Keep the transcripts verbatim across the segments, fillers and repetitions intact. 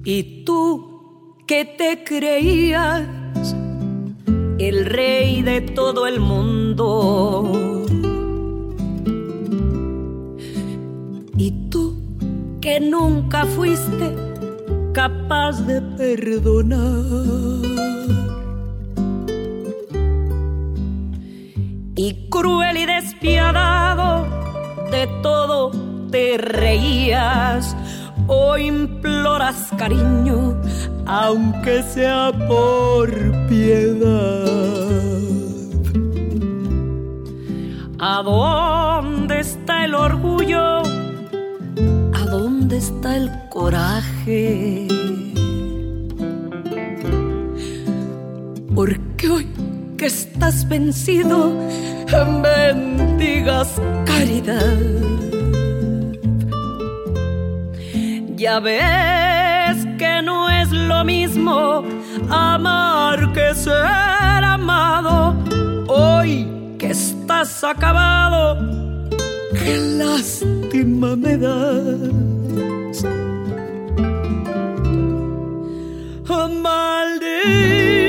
Y tú que te creías el rey de todo el mundo, y tú que nunca fuiste capaz de perdonar, y cruel y despiadado de todo te reías, hoy imploras cariño, aunque sea por piedad. ¿A dónde está el orgullo? ¿A dónde está el coraje? Porque hoy que estás vencido, bendigas caridad. Ya ves que no es lo mismo amar que ser amado. Hoy que estás acabado, qué lástima me das. Oh, maldito.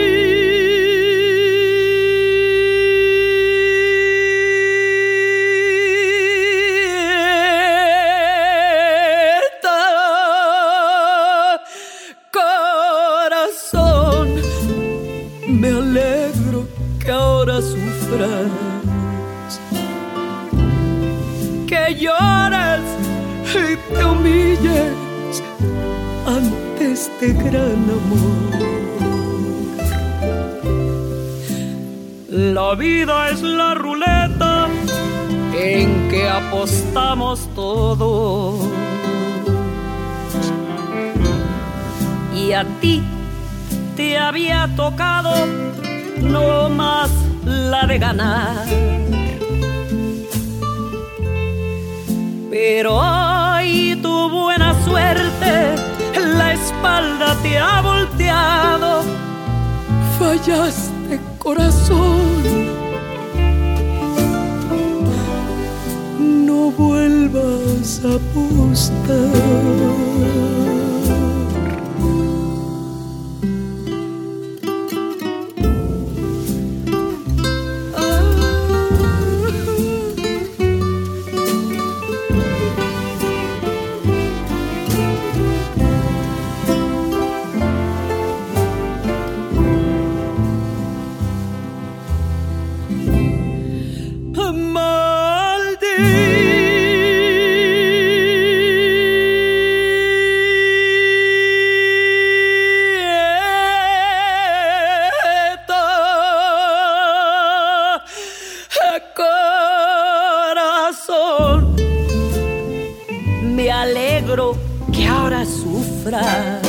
Me alegro que ahora sufras, que llores y te humilles ante este gran amor. La vida es la ruleta en que apostamos todos, y a ti te había tocado no más la de ganar. Pero hoy tu buena suerte la espalda te ha volteado. Fallaste, corazón, no vuelvas a apostar. Me alegro que ahora sufras,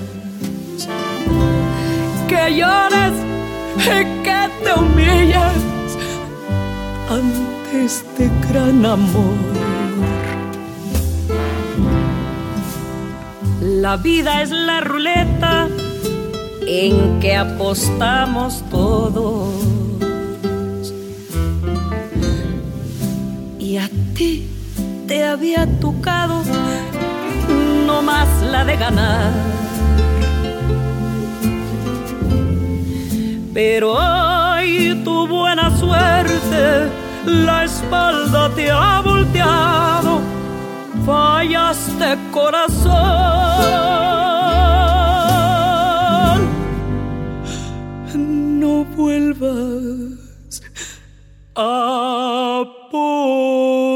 que llores y que te humilles ante este gran amor. La vida es la ruleta en que apostamos todos, y a ti te había tocado no más la de ganar. Pero hoy tu buena suerte la espalda te ha volteado. Fallaste, corazón, no vuelvas a por